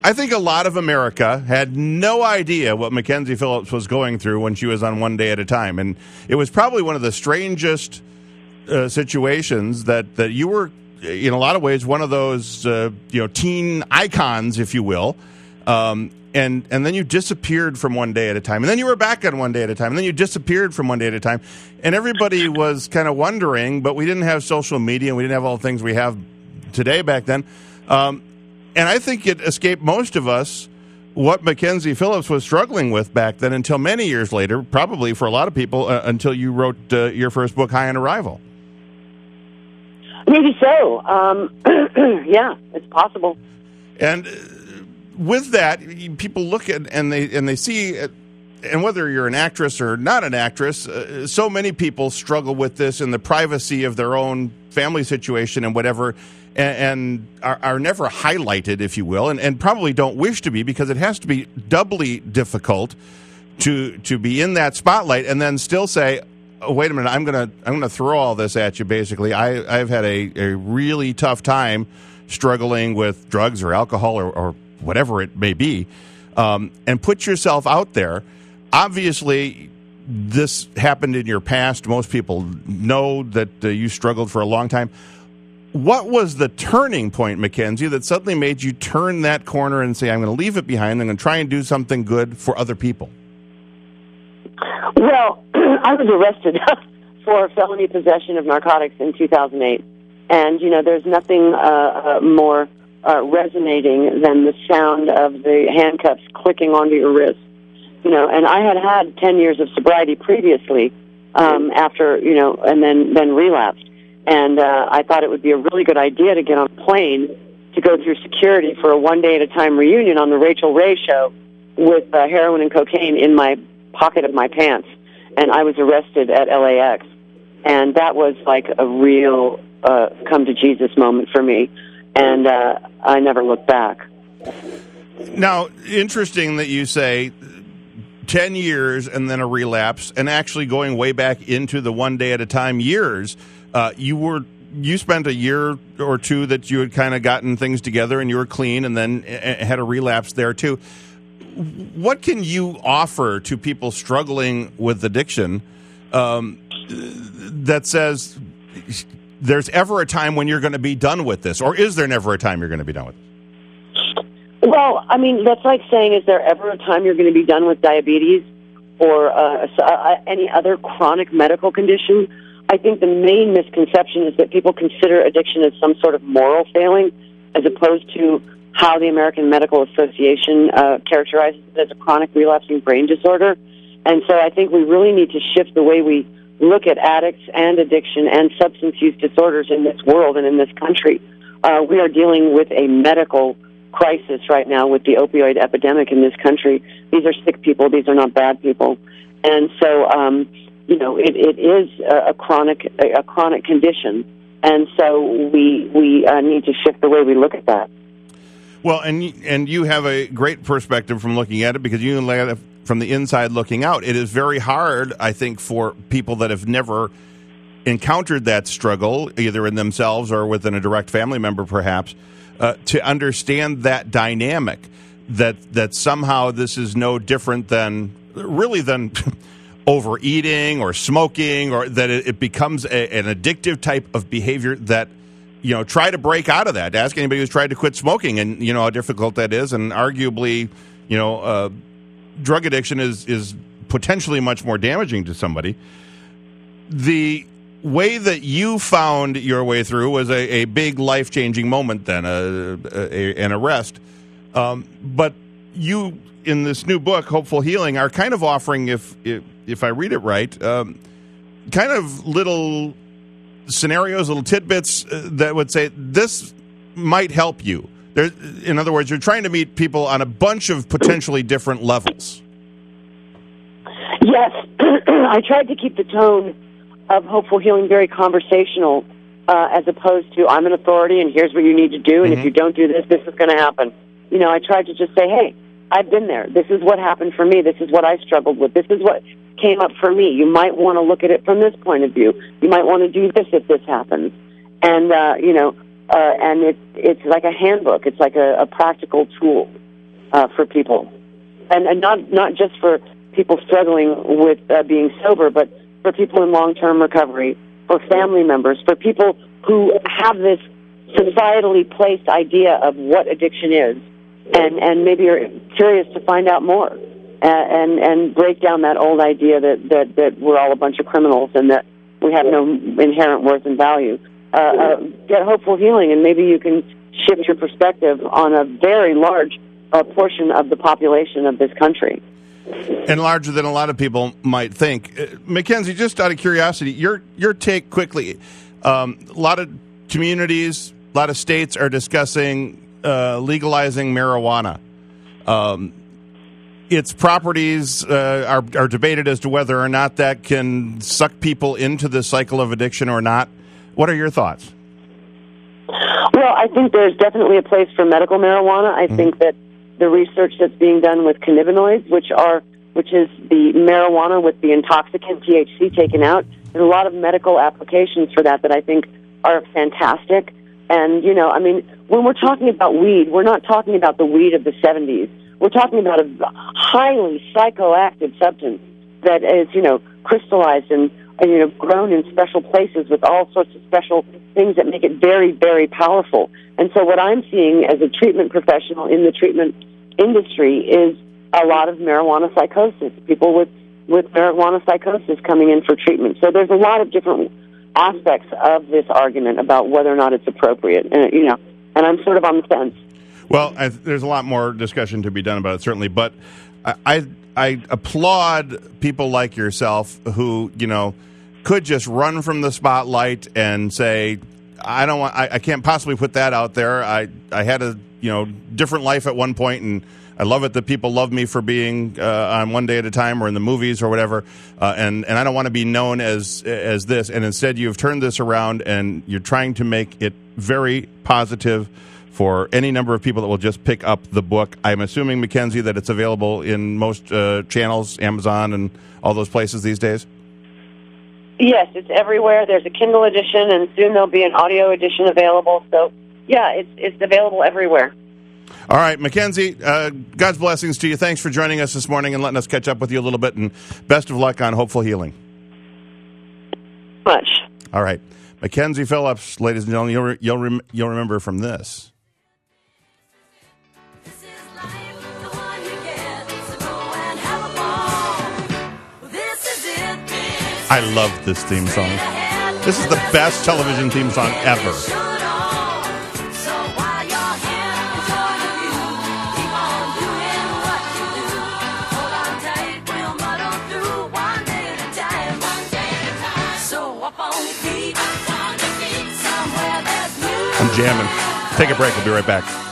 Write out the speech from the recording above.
I think a lot of America had no idea what Mackenzie Phillips was going through when she was on One Day at a Time. And it was probably one of the strangest situations that you were, in a lot of ways, one of those teen icons, if you will. And then you disappeared from One Day at a Time. And then you were back on One Day at a Time. And then you disappeared from One Day at a Time. And everybody was kind of wondering, but we didn't have social media and we didn't have all the things we have today back then. And I think it escaped most of us what Mackenzie Phillips was struggling with back then until many years later, probably for a lot of people, until you wrote your first book, High on Arrival. Maybe so. Yeah, it's possible. And with that, people look at and they see, and whether you're an actress or not an actress, so many people struggle with this in the privacy of their own family situation and whatever, and are never highlighted, if you will, and probably don't wish to be, because it has to be doubly difficult to be in that spotlight and then still say, oh, wait a minute, I'm gonna throw all this at you. Basically, I've had a really tough time struggling with drugs or alcohol or whatever it may be, and put yourself out there. Obviously, this happened in your past. Most people know that you struggled for a long time. What was the turning point, Mackenzie, that suddenly made you turn that corner and say, I'm going to leave it behind, I'm going to try and do something good for other people? Well, I was arrested for felony possession of narcotics in 2008. And, there's nothing more resonating than the sound of the handcuffs clicking onto your wrist. And I had 10 years of sobriety previously after, and then relapsed. And I thought it would be a really good idea to get on a plane to go through security for a One Day at a Time reunion on the Rachel Ray Show with heroin and cocaine in my pocket of my pants. And I was arrested at LAX. And that was like a real come-to-Jesus moment for me. And I never looked back. Now, interesting that you say 10 years and then a relapse, and actually going way back into the One Day at a Time years. You spent a year or two that you had kind of gotten things together and you were clean, and then had a relapse there too. What can you offer to people struggling with addiction that says there's ever a time when you're going to be done with this, or is there never a time you're going to be done with it? Well, I mean, that's like saying, is there ever a time you're going to be done with diabetes or any other chronic medical condition? I think the main misconception is that people consider addiction as some sort of moral failing, as opposed to how the American Medical Association characterizes it as a chronic relapsing brain disorder. And so I think we really need to shift the way we look at addicts and addiction and substance use disorders in this world and in this country. We are dealing with a medical crisis right now with the opioid epidemic in this country. These are sick people. These are not bad people. And so, it is a chronic condition, and so we need to shift the way we look at that. Well, and you have a great perspective from looking at it, because you look at it from the inside looking out. It is very hard, I think, for people that have never encountered that struggle, either in themselves or within a direct family member, perhaps, to understand that dynamic. That somehow this is no different than overeating or smoking, or that it becomes an addictive type of behavior that, try to break out of that. Ask anybody who's tried to quit smoking and, how difficult that is. And arguably, drug addiction is potentially much more damaging to somebody. The way that you found your way through was a big life-changing moment then, an arrest. But you, in this new book, Hopeful Healing, are kind of offering, if I read it right, kind of little scenarios, little tidbits that would say this might help you. In other words, you're trying to meet people on a bunch of potentially different levels. Yes. I tried to keep the tone of Hopeful Healing very conversational, as opposed to, I'm an authority and here's what you need to do, and if you don't do this, this is going to happen. I tried to just say, hey, I've been there. This is what happened for me. This is what I struggled with. This is what came up for me. You might want to look at it from this point of view. You might want to do this if this happens. And, and it's like a handbook. It's like a practical tool. for people, and not just for people struggling with being sober, but for people in long-term recovery, for family members, for people who have this societally placed idea of what addiction is, and maybe are curious to find out more, and break down that old idea that we're all a bunch of criminals and that we have no inherent worth and value. Get hopeful healing, and maybe you can shift your perspective on a very large portion of the population of this country. And larger than a lot of people might think. Mackenzie, just out of curiosity, your take quickly. A lot of communities, a lot of states are discussing legalizing marijuana. Its properties are debated as to whether or not that can suck people into the cycle of addiction or not. What are your thoughts? Well, I think there's definitely a place for medical marijuana. I think that the research that's being done with cannabinoids, which is the marijuana with the intoxicant THC taken out, there's a lot of medical applications for that I think are fantastic. And, when we're talking about weed, we're not talking about the weed of the 70s. We're talking about a highly psychoactive substance that is, crystallized and grown in special places with all sorts of special things that make it very, very powerful. And so what I'm seeing as a treatment professional in the treatment industry is a lot of marijuana psychosis, people with marijuana psychosis coming in for treatment. So there's a lot of different aspects of this argument about whether or not it's appropriate, and I'm sort of on the fence. Well, there's a lot more discussion to be done about it, certainly, but I applaud people like yourself who, could just run from the spotlight and say, I can't possibly put that out there. I had a, different life at one point, and I love it that people love me for being on One Day at a Time or in the movies or whatever, and I don't want to be known as this. And instead, you've turned this around, and you're trying to make it very positive for any number of people that will just pick up the book. I'm assuming, Mackenzie, that it's available in most channels, Amazon and all those places these days? Yes, it's everywhere. There's a Kindle edition, and soon there'll be an audio edition available. So, yeah, it's available everywhere. All right, Mackenzie, God's blessings to you. Thanks for joining us this morning and letting us catch up with you a little bit, and best of luck on Hopeful Healing. Much. All right. Mackenzie Phillips, ladies and gentlemen, you'll remember from this. I love this theme song. This is the best television theme song ever. I'm jamming. Take a break. We'll be right back.